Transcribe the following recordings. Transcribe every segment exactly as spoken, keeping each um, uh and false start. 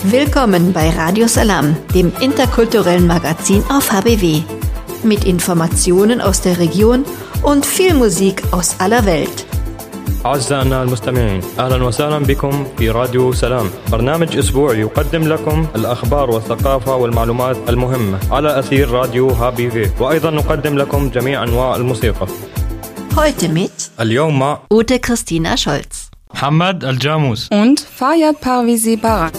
Willkommen bei Radio Salam, dem interkulturellen Magazin auf H B W. Mit Informationen aus der Region und viel Musik aus aller Welt. أعزائنا المستمعين، أهلا وسهلا بكم في راديو سلام، برنامج أسبوعي يقدم لكم الأخبار والثقافة والمعلومات المهمة على أثير راديو هابي في، وأيضا نقدم لكم جميع أنواع الموسيقى. Heute mit اليوم مع Ute Christina Scholz, محمد الجاموس und Fayad Parvizi Barak.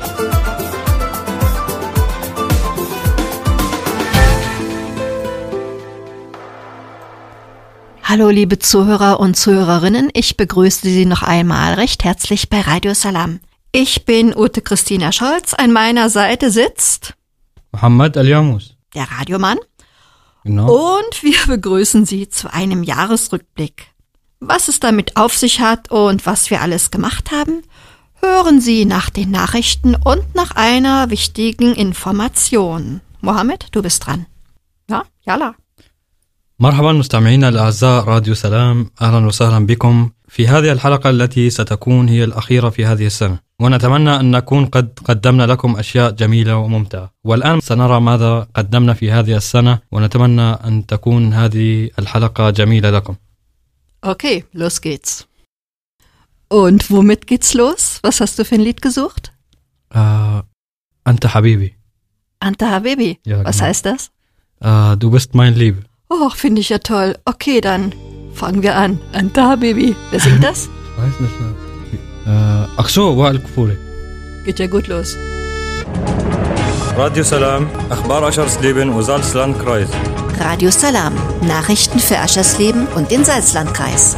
Hallo liebe Zuhörer und Zuhörerinnen, ich begrüße Sie noch einmal recht herzlich bei Radio Salam. Ich bin Ute Christina Scholz, an meiner Seite sitzt محمد الجاموس, der Radiomann. genau. Und wir begrüßen Sie zu einem Jahresrückblick. Was es damit auf sich hat und was wir alles gemacht haben, hören Sie nach den Nachrichten und nach einer wichtigen Information. Mohammed, du bist dran. Ja, Yalla. مرحبا مستمعينا الأعزاء راديو سلام، أهلا وسهلا بكم في هذه الحلقة التي ستكون هي الأخيرة في هذه السنة، ونتمنى أن نكون قد قدمنا لكم أشياء جميلة وممتعة. والآن سنرى ماذا قدمنا في هذه السنة، ونتمنى أن تكون هذه الحلقة جميلة لكم. Okay, los geht's. Und womit geht's los? Was hast du für ein Lied gesucht? äh, أنت حبيبي. Anta Habibi. Ja, Was genau. heißt das? äh, Du bist mein Liebe. Oh, finde ich ja toll. Okay, dann fangen wir an. Anta Habibi. Wer singt das? weiß nicht mehr. äh, Ach so, وائل كفوري. Geht ja gut los. راديو سلام، أخبار أشرسليبن وزالسلاندكرايز. Radio Salam. Nachrichten für Aschersleben und den Salzlandkreis.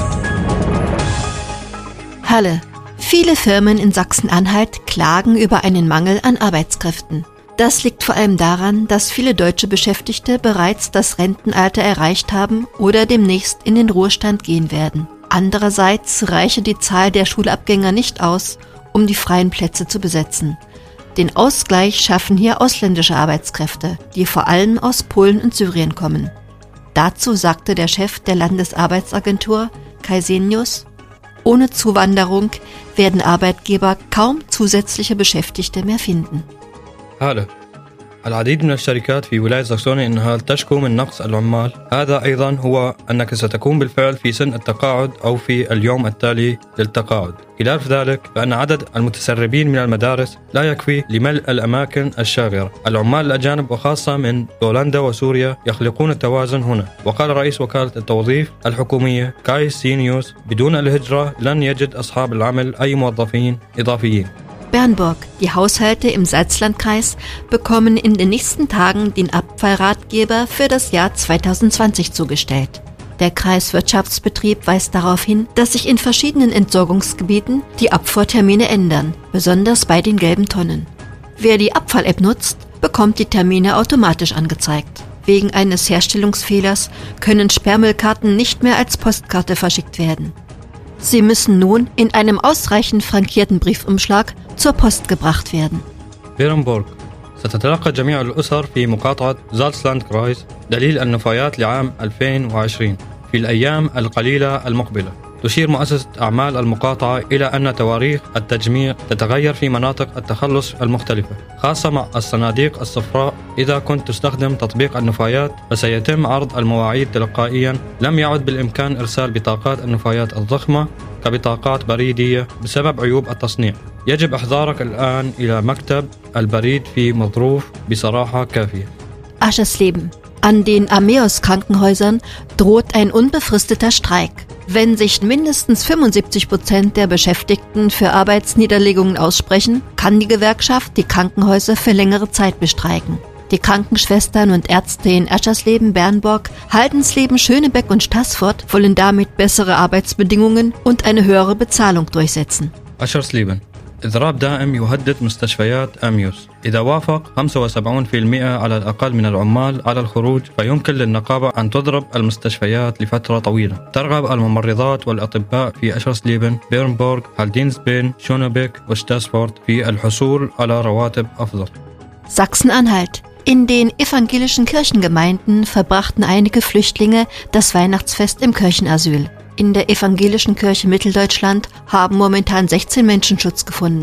Halle. Viele Firmen in Sachsen-Anhalt klagen über einen Mangel an Arbeitskräften. Das liegt vor allem daran, dass viele deutsche Beschäftigte bereits das Rentenalter erreicht haben oder demnächst in den Ruhestand gehen werden. Andererseits reiche die Zahl der Schulabgänger nicht aus, um die freien Plätze zu besetzen. Den Ausgleich schaffen hier ausländische Arbeitskräfte, die vor allem aus Polen und Syrien kommen. Dazu sagte der Chef der Landesarbeitsagentur, Kai Senius, ohne Zuwanderung werden Arbeitgeber kaum zusätzliche Beschäftigte mehr finden. هلا العديد من الشركات في ولاية ساكسونيا إنها تشكو من نقص العمال. هذا أيضا هو أنك ستكون بالفعل في سن التقاعد أو في اليوم التالي للتقاعد. خلاف ذلك فإن عدد المتسربين من المدارس لا يكفي لملء الأماكن الشاغرة. العمال الأجانب وخاصة من بولندا وسوريا يخلقون التوازن هنا. وقال رئيس وكالة التوظيف الحكومية كاي سينيوس بدون الهجرة لن يجد أصحاب العمل أي موظفين إضافيين. Bernburg. Die Haushalte im Salzlandkreis bekommen in den nächsten Tagen den Abfallratgeber für das Jahr zwanzig zwanzig zugestellt. Der Kreiswirtschaftsbetrieb weist darauf hin, dass sich in verschiedenen Entsorgungsgebieten die Abfuhrtermine ändern, besonders bei den gelben Tonnen. Wer die Abfall-App nutzt, bekommt die Termine automatisch angezeigt. Wegen eines Herstellungsfehlers können Sperrmüllkarten nicht mehr als Postkarte verschickt werden. Sie müssen nun in einem ausreichend frankierten Briefumschlag zur Post gebracht werden. بيرنبورغ. ستتلقى جميع الأسر في مقاطعة زالسلاندكرايز دليل النفايات لعام ألفين وعشرين في الأيام القليلة المقبلة. تشير مؤسسة أعمال المقاطعة إلى أن تواريخ التجميع تتغير في مناطق التخلص المختلفة، خاصة مع الصناديق الصفراء. إذا كنت تستخدم تطبيق النفايات فسيتم عرض المواعيد تلقائيا. لم يعد بالإمكان إرسال بطاقات النفايات الضخمة كبطاقات بريدية بسبب عيوب التصنيع. يجب إحضارك الآن إلى مكتب البريد في مظروف بصراحة كافية. Aschersleben. An den Ameos-Krankenhäusern droht ein unbefristeter Streik. Wenn sich mindestens fünfundsiebzig Prozent der Beschäftigten für Arbeitsniederlegungen aussprechen, kann die Gewerkschaft die Krankenhäuser für längere Zeit bestreiken. Die Krankenschwestern und Ärzte in Aschersleben, Bernburg, Haldensleben, Schönebeck und Staßfurt wollen damit bessere Arbeitsbedingungen und eine höhere Bezahlung durchsetzen. أشرسليبن. إضراب دائم يهدد مستشفيات أميوس. إذا وافق خمسة وسبعين بالمئة على الأقل من العمال على الخروج فيمكن للنقابة أن تضرب المستشفيات لفترة طويلة. ترغب الممرضات والأطباء في أشرسليبن، بيرنبورغ، هالدينسبين، شونبيك وستاسفورت في الحصول على رواتب أفضل. Sachsen-Anhalt. In den evangelischen Kirchengemeinden verbrachten einige Flüchtlinge das Weihnachtsfest im Kirchenasyl. In der evangelischen Kirche Mitteldeutschland haben momentan sechzehn Menschen Schutz gefunden.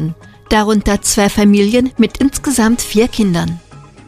darunter zwei Familien mit insgesamt vier Kindern.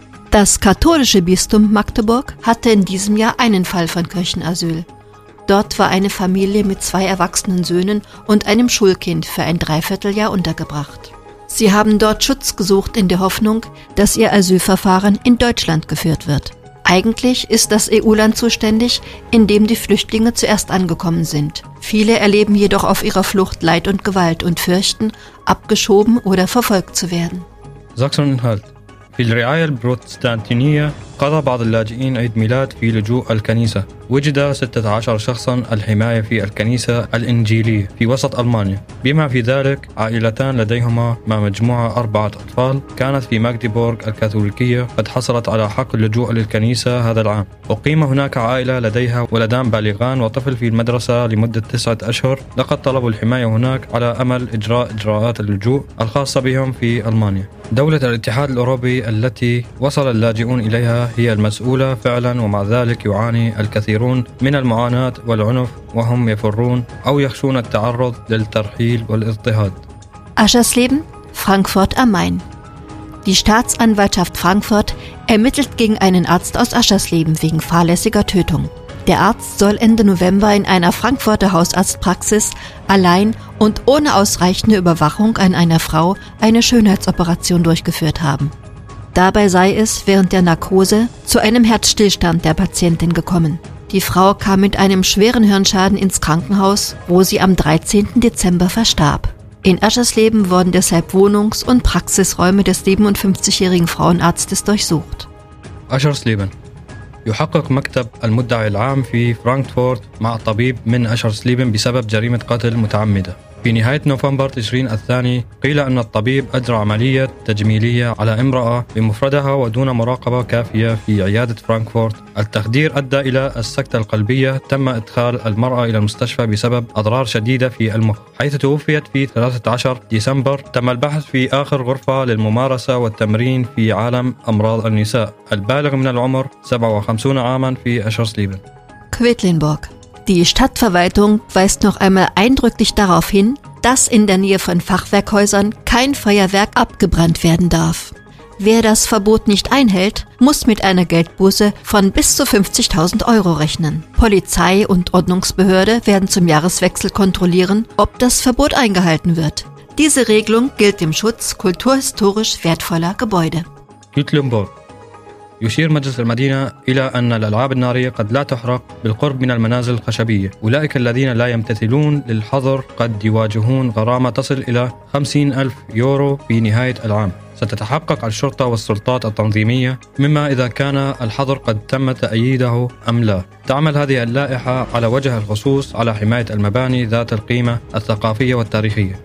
Das katholische Bistum Magdeburg hatte in diesem Jahr einen Fall von Kirchenasyl. Dort war eine Familie mit zwei erwachsenen Söhnen und einem Schulkind für ein Dreivierteljahr untergebracht. Sie haben dort Schutz gesucht in der Hoffnung, dass ihr Asylverfahren in Deutschland geführt wird. Eigentlich ist das E U-Land zuständig, in dem die Flüchtlinge zuerst angekommen sind. Viele erleben jedoch auf ihrer Flucht Leid und Gewalt und fürchten, abgeschoben oder verfolgt zu werden. Sachsen-Anhalt. في الرعاية البروتستانتينية قضى بعض اللاجئين عيد ميلاد في لجوء الكنيسة. وجد ستة عشر شخصا الحماية في الكنيسة الإنجيلية في وسط ألمانيا، بما في ذلك عائلتان لديهما مع مجموعة أربعة أطفال كانت في ماغديبورغ الكاثوليكية قد حصلت على حق اللجوء للكنيسة هذا العام. أقيم هناك عائلة لديها ولدان بالغان وطفل في المدرسة لمدة تسعة أشهر، لقد طلبوا الحماية هناك على أمل إجراء إجراءات اللجوء الخاصة بهم في ألمانيا. دولة الاتحاد الأوروبي التي وصل اللاجئون إليها هي المسؤولة فعلا، ومع ذلك يعاني الكثيرون من المعاناة والعنف وهم يفرون أو يخشون التعرض للترحيل والاضطهاد. Aschersleben, Frankfurt am Main. Die Staatsanwaltschaft Frankfurt ermittelt gegen einen Arzt aus Aschersleben wegen fahrlässiger Tötung. Der Arzt soll Ende November in einer Frankfurter Hausarztpraxis allein und ohne ausreichende Überwachung an einer Frau eine Schönheitsoperation durchgeführt haben. Dabei sei es während der Narkose zu einem Herzstillstand der Patientin gekommen. Die Frau kam mit einem schweren Hirnschaden ins Krankenhaus, wo sie am dreizehnten Dezember verstarb. In Aschersleben wurden deshalb Wohnungs- und Praxisräume des siebenundfünfzigjährigen Frauenarztes durchsucht. Aschersleben. يحقق مكتب المدعي العام في فرانكفورت مع طبيب من أشرسليبن بسبب جريمة قتل متعمدة. في نهاية نوفمبر تشرين الثاني قيل أن الطبيب أجرى عملية تجميلية على امرأة بمفردها ودون مراقبة كافية في عيادة فرانكفورت. التخدير أدى إلى السكتة القلبية. تم إدخال المرأة إلى المستشفى بسبب أضرار شديدة في المخ، حيث توفيت في ثلاثة عشر ديسمبر. تم البحث في آخر غرفة للممارسة والتمرين في عالم أمراض النساء. البالغ من العمر سبعة وخمسين عاما في أشرسليبن. Quedlinburg. Die Stadtverwaltung weist noch einmal eindrücklich darauf hin, dass in der Nähe von Fachwerkhäusern kein Feuerwerk abgebrannt werden darf. Wer das Verbot nicht einhält, muss mit einer Geldbuße von bis zu fünfzigtausend Euro rechnen. Polizei und Ordnungsbehörde werden zum Jahreswechsel kontrollieren, ob das Verbot eingehalten wird. Diese Regelung gilt dem Schutz kulturhistorisch wertvoller Gebäude. Quedlinburg. يشير مجلس المدينة إلى أن الألعاب النارية قد لا تحرق بالقرب من المنازل الخشبية. أولئك الذين لا يمتثلون للحظر قد يواجهون غرامة تصل إلى خمسين ألف يورو في نهاية العام. ستتحقق الشرطة والسلطات التنظيمية مما إذا كان الحظر قد تم تأييده أم لا. تعمل هذه اللائحة على وجه الخصوص على حماية المباني ذات القيمة الثقافية والتاريخية.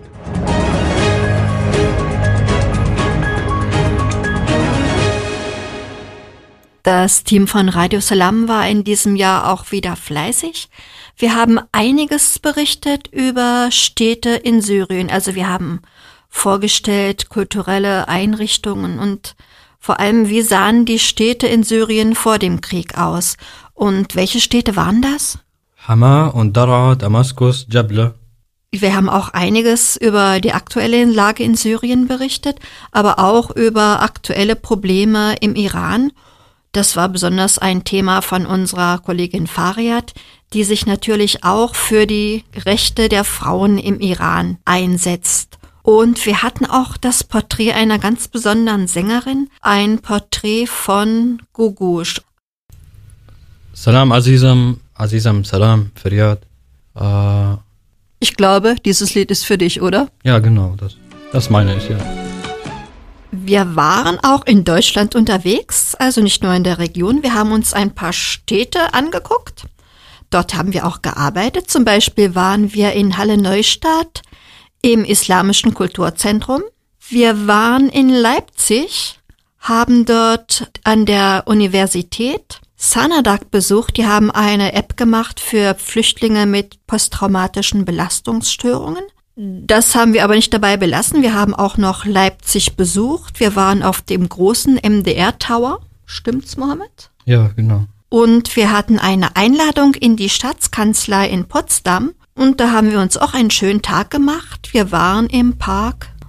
Das Team von Radio Salam war in diesem Jahr auch wieder fleißig. Wir haben einiges berichtet über Städte in Syrien. Also wir haben vorgestellt kulturelle Einrichtungen und vor allem, wie sahen die Städte in Syrien vor dem Krieg aus? Und welche Städte waren das? Hama und Daraa, Damaskus, Jabla. Wir haben auch einiges über die aktuelle Lage in Syrien berichtet, aber auch über aktuelle Probleme im Iran. Das war besonders ein Thema von unserer Kollegin Fariat, die sich natürlich auch für die Rechte der Frauen im Iran einsetzt. Und wir hatten auch das Porträt einer ganz besonderen Sängerin, ein Porträt von Gugush. Salam Azizam, Azizam Salam, Fariat. Uh, ich glaube, dieses Lied ist für dich, oder? Ja, genau, das, das meine ich, ja. Wir waren auch in Deutschland unterwegs, also nicht nur in der Region. Wir haben uns ein paar Städte angeguckt. Dort haben wir auch gearbeitet. Zum Beispiel waren wir in Halle-Neustadt im Islamischen Kulturzentrum. Wir waren in Leipzig, haben dort an der Universität Sanadak besucht. Die haben eine App gemacht für Flüchtlinge mit posttraumatischen Belastungsstörungen. Das haben wir aber nicht dabei belassen. Wir haben auch noch Leipzig besucht. Wir waren auf dem großen M D R-Tower. Stimmt's, Mohammed? Ja, genau. Und wir hatten eine Einladung in die Staatskanzlei in Potsdam. Und da haben wir uns auch einen schönen Tag gemacht. Wir waren im Park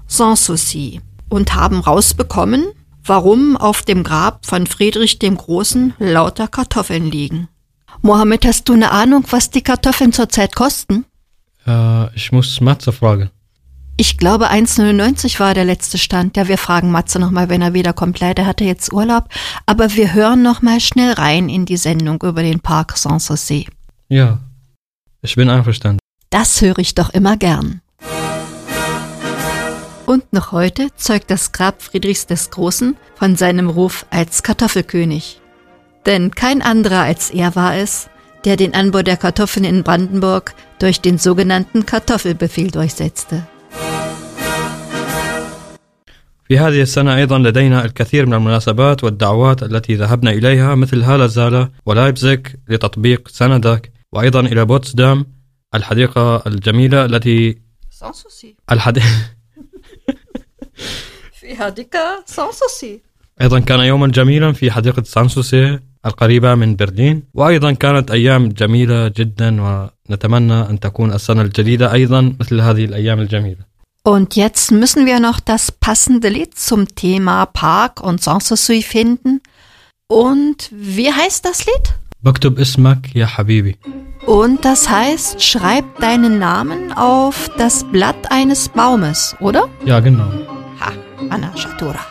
Sanssouci und haben rausbekommen, warum auf dem Grab von Friedrich dem Großen lauter Kartoffeln liegen. Mohammed, hast du eine Ahnung, was die Kartoffeln zurzeit kosten? Äh, ich muss Matze fragen. Ich glaube, eins Komma neunundneunzig war der letzte Stand. Ja, wir fragen Matze nochmal, wenn er wiederkommt. Leider hat er jetzt Urlaub. Aber wir hören nochmal schnell rein in die Sendung über den Park Sanssouci. Ja, ich bin einverstanden. Das höre ich doch immer gern. Und noch heute zeugt das Grab Friedrichs des Großen von seinem Ruf als Kartoffelkönig. Denn kein anderer als er war es, der den Anbau der Kartoffeln in Brandenburg durch den sogenannten Kartoffelbefehl durchsetzte. في هذه السنة أيضا لدينا الكثير من المناسبات والدعوات التي ذهبنا إليها مثل هالا زالا ولايبزيك لتطبيق سندك وأيضا إلى بوتسدام الحديقة الجميلة التي الحديقة في حديقة سانسوسي. أيضا كان يوما جميلا في حديقة سانسوسي القريبة من برلين وأيضا كانت أيام جميلة جدا ونتمنى أن تكون السنة الجديدة أيضا مثل هذه الأيام الجميلة. Und jetzt müssen wir noch das passende Lied zum Thema Park und Sanssouci finden. Und wie heißt das Lied? بكتب اسمك يا حبيبي. Und das heißt, schreib deinen Namen auf das Blatt eines Baumes, oder? Ja, genau. Ha, Anna Shatura.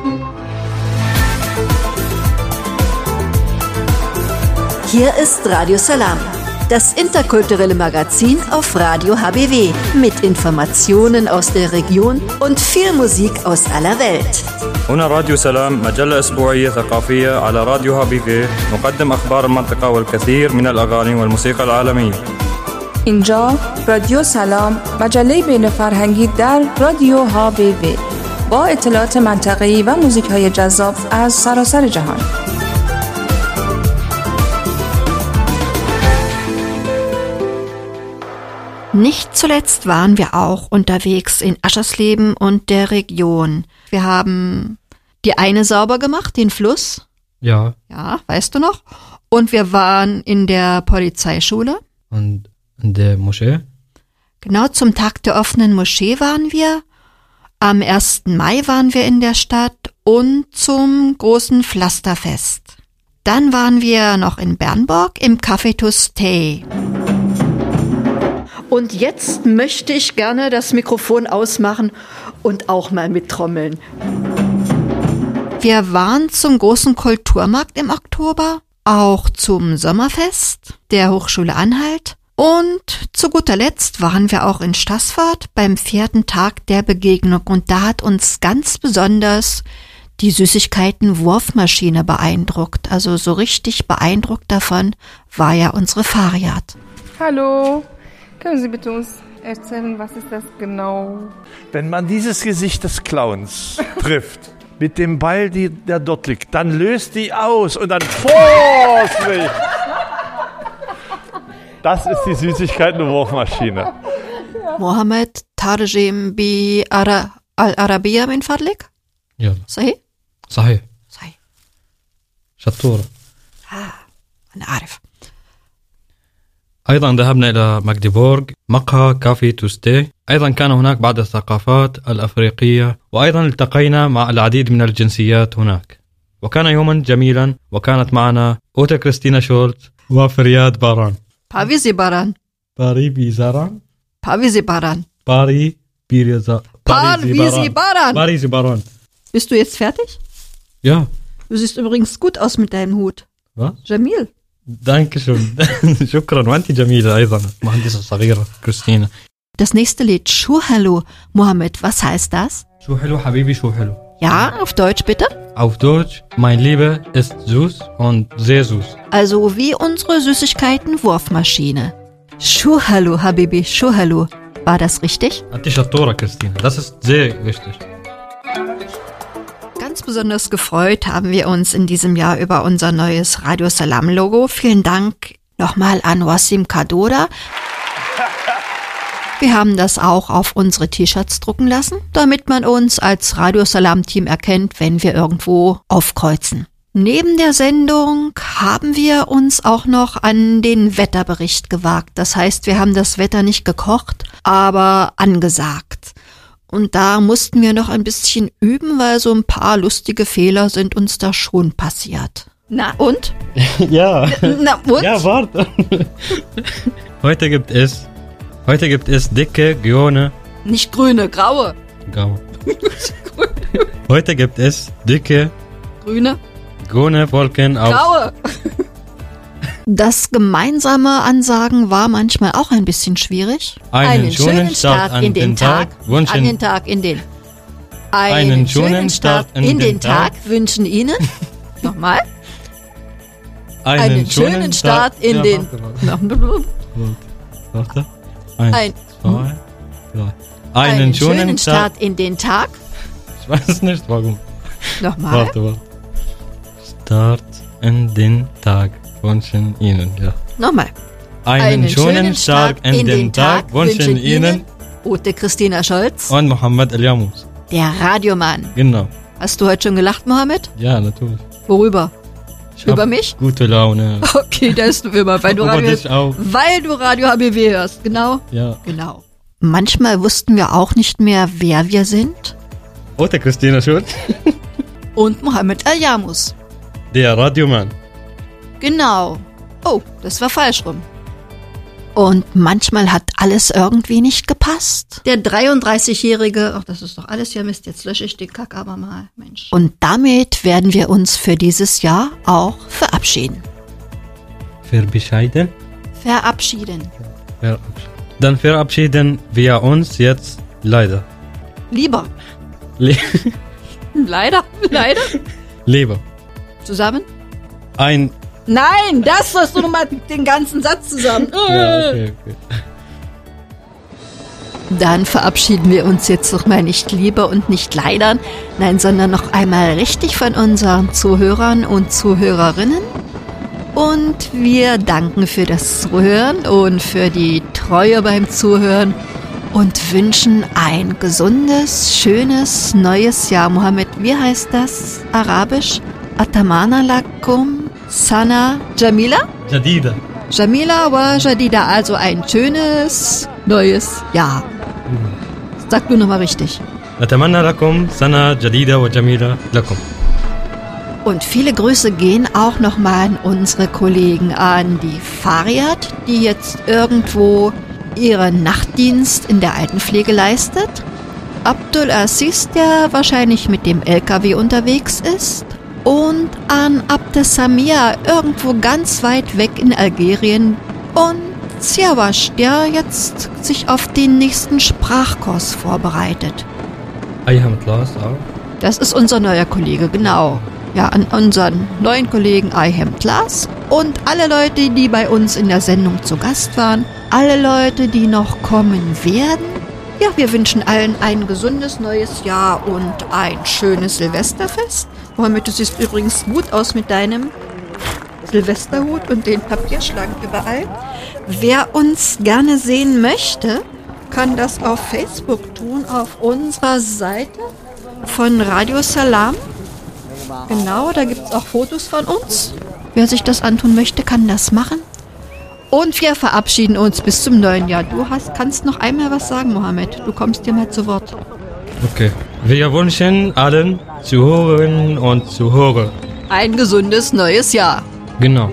Hier ist Radio Salam, das interkulturelle Magazin auf Radio H B W mit Informationen aus der Region und viel Musik aus aller Welt. هنا راديو سلام، مجلة أسبوعية ثقافية على راديو ها بی وی، نقدم أخبار المنطقة والكثير من الأغاني والموسيقى العالمية. اینجا رادیو سلام، مجله بین فرهنگی در رادیو ها بی وی با اطلاعات منطقه‌ای و موزیک‌های جذاب از سراسر جهان. Nicht zuletzt waren wir auch unterwegs in Aschersleben und der Region. Wir haben die Eine sauber gemacht, den Fluss. Ja. Ja, weißt du noch? Und wir waren in der Polizeischule. Und in der Moschee? Genau, zum Tag der offenen Moschee waren wir. Am ersten Mai waren wir in der Stadt und zum großen Pflasterfest. Dann waren wir noch in Bernburg im Café to Stay. Und jetzt möchte ich gerne das Mikrofon ausmachen und auch mal mittrommeln. Wir waren zum großen Kulturmarkt im Oktober, auch zum Sommerfest der Hochschule Anhalt und zu guter Letzt waren wir auch in Staßfurt beim vierten Tag der Begegnung und da hat uns ganz besonders die Süßigkeiten-Wurfmaschine beeindruckt. Also so richtig beeindruckt davon war ja unsere Fariat. Hallo. Können Sie bitte uns erzählen, was ist das genau? Wenn man dieses Gesicht des Clowns trifft, mit dem Ball, die, der dort liegt, dann löst die aus und dann Vorsicht! Das ist die Süßigkeiten-Wurfmaschine. Mohammed, tarjim bi al-Arabiyya min fadlik? Ja. صحيح؟ صحيح. صحيح. شطورة. آه أنا أعرف. أيضا ذهبنا إلى ماغديبورغ مقهى كافي تو ستي. أيضا كان هناك بعض الثقافات الأفريقية وأيضا التقينا مع العديد من الجنسيات هناك وكان يوما جميلا وكانت معنا أوتا كريستينا شولت وفرياد باران. Pavisi Baran. باري بيزاران. Pavisi Baran. باري بيريزا. Pavisi Baran. باريزي باران. Bist du jetzt fertig? Ja. Du siehst übrigens gut aus mit deinem Hut. Was? Jamil. Dankeschön. شكرا وأنت جميلة أيضا مهندسة صغيرة كريستينا. Das nächste Lied, Schuh Hallo. Mohammed, was heißt das? شو حلو حبيبي شو حلو. Ja, auf Deutsch bitte. Auf Deutsch, mein Liebe ist süß und sehr süß. Also wie unsere Süßigkeiten-Wurfmaschine. Schuh Hallo, Habibi, Schuh Hallo. War das richtig? أنت شطورة كريستينا. Das ist sehr wichtig. Ganz besonders gefreut haben wir uns in diesem Jahr über unser neues Radio Salam Logo. Vielen Dank nochmal an Wasim Kadora. Wir haben das auch auf unsere T-Shirts drucken lassen, damit man uns als Radio Salam Team erkennt, wenn wir irgendwo aufkreuzen. Neben der Sendung haben wir uns auch noch an den Wetterbericht gewagt. Das heißt, wir haben das Wetter nicht gekocht, aber angesagt. Und da mussten wir noch ein bisschen üben, weil so ein paar lustige Fehler sind uns da schon passiert. Na und? Ja. Na und? Ja, warte. Heute gibt es, heute gibt es dicke, grüne, Nicht grüne, graue. graue. Heute gibt es dicke, Grüne, grüne Wolken auf. graue. Das gemeinsame Ansagen war manchmal auch ein bisschen schwierig. Einen schönen Start an den Tag wünschen- An den Tag in den. Einen schönen Start in den Tag wünschen Ihnen. Nochmal. Einen schönen Start in Ja, den. warte, warte, warte. Eins, Ein, zwei, drei. Einen, einen schönen, schönen Start. Start in den Tag. Ich weiß nicht warum. Nochmal. Warte, warte. Start in den Tag wünschen Ihnen. Ja. Nochmal. Einen, schönen Start in den Tag wünschen Ihnen Ute Christina Scholz, und Mohammed El-Yamus. der Radiomann. Genau. Hast du heute schon gelacht, Mohammed? Ja, natürlich. Worüber? Ich Über hab mich? Gute Laune. Okay, das ist immer, weil du Über Radio, dich auch. weil du Radio H B W hörst. Genau. Ja. Genau. Manchmal wussten wir auch nicht mehr, wer wir sind. Ute Christina Schulz. Und Mohammed El-Yamus. Der Radiomann. Genau. Oh, das war falsch rum. Und manchmal hat alles irgendwie nicht gepasst. Der dreiunddreißigjährige, ach, das ist doch alles ja Mist, jetzt lösche ich den Kack aber mal, Mensch. Und damit werden wir uns für dieses Jahr auch verabschieden. Für bescheiden. Verabschieden. Verabschieden. Dann verabschieden wir uns jetzt leider. Lieber. Le Leider, leider. Lieber. Zusammen? Ein. Nein, das sollst du nochmal den ganzen Satz zusammen. Ja, okay, okay. Dann verabschieden wir uns jetzt noch mal nicht lieber und nicht leider, nein, sondern noch einmal richtig von unseren Zuhörern und Zuhörerinnen. Und wir danken für das Zuhören und für die Treue beim Zuhören und wünschen ein gesundes, schönes neues Jahr. Mohammed, wie heißt das? Arabisch? Atamana lakum sana jamila? Jadida. Jamila wa Jadida, also ein schönes neues Jahr. Sag du nochmal richtig. نتمنى لكم سنة جديدة وجميلة لكم. Und viele Grüße gehen auch nochmal an unsere Kollegen, an die Fariat, die jetzt irgendwo ihren Nachtdienst in der Altenpflege leistet. Abdul Aziz, der wahrscheinlich mit dem L K W unterwegs ist. Und an Abdesamia, irgendwo ganz weit weg in Algerien. Und Siawash, der jetzt sich auf den nächsten Sprachkurs vorbereitet. Ayham Class auch. Das ist unser neuer Kollege, genau. Ja, an unseren neuen Kollegen Ayhem Klaas und alle Leute, die bei uns in der Sendung zu Gast waren, alle Leute, die noch kommen werden. Ja, wir wünschen allen ein gesundes neues Jahr und ein schönes Silvesterfest. Mohammed, du siehst übrigens gut aus mit deinem Silvesterhut und den Papierschlangen überall. Wer uns gerne sehen möchte, kann das auf Facebook tun, auf unserer Seite von Radio Salam. Genau, da gibt es auch Fotos von uns. Wer sich das antun möchte, kann das machen. Und wir verabschieden uns bis zum neuen Jahr. Du hast, kannst noch einmal was sagen, Mohammed. Du kommst dir mal zu Wort. Okay. Wir wünschen allen Zuhörerinnen und Zuhörer ein gesundes neues Jahr. genau.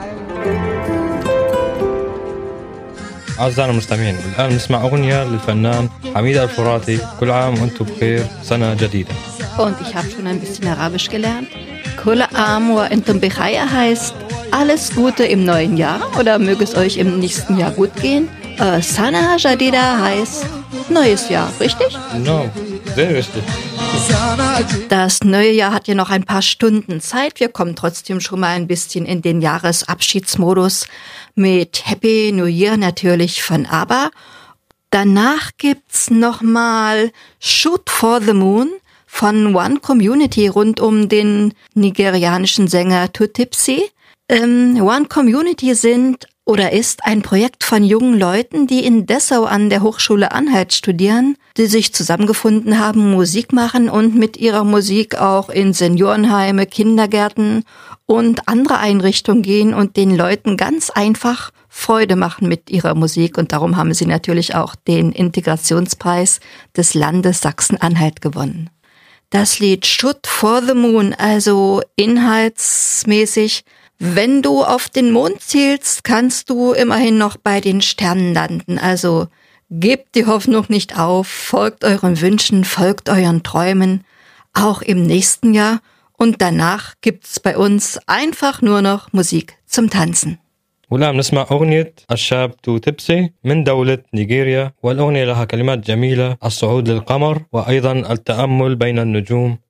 أعزائنا المستمعين الآن نسمع أغنية للفنان حميد الفراتي كل عام وأنتم بخير سنة جديدة. Und ich habe schon ein bisschen Arabisch gelernt. Kula am wa antum bikhayr heißt alles Gute im neuen Jahr oder möge es euch im nächsten Jahr gut gehen. Äh, Sana Jadida heißt neues Jahr, richtig? Genau, sehr richtig. Das neue Jahr hat ja noch ein paar Stunden Zeit. Wir kommen trotzdem schon mal ein bisschen in den Jahresabschiedsmodus mit Happy New Year natürlich von ABBA. Danach gibt's nochmal Shoot for the Moon von One Community rund um den nigerianischen Sänger Tutipsi. Ähm, One Community sind oder ist ein Projekt von jungen Leuten, die in Dessau an der Hochschule Anhalt studieren, die sich zusammengefunden haben, Musik machen und mit ihrer Musik auch in Seniorenheime, Kindergärten und andere Einrichtungen gehen und den Leuten ganz einfach Freude machen mit ihrer Musik und darum haben sie natürlich auch den Integrationspreis des Landes Sachsen-Anhalt gewonnen. Das Lied Shoot for the Moon, also inhaltsmäßig, wenn du auf den Mond zielst, kannst du immerhin noch bei den Sternen landen. Also gebt die Hoffnung nicht auf, folgt euren Wünschen, folgt euren Träumen, auch im nächsten Jahr. Und danach gibt's bei uns einfach nur noch Musik zum Tanzen. والآن نسمع أغنية الشاب تو تبسي من دولة نيجيريا، والأغنية لها كلمات جميلة، الصعود للقمر وأيضا التأمل بين النجوم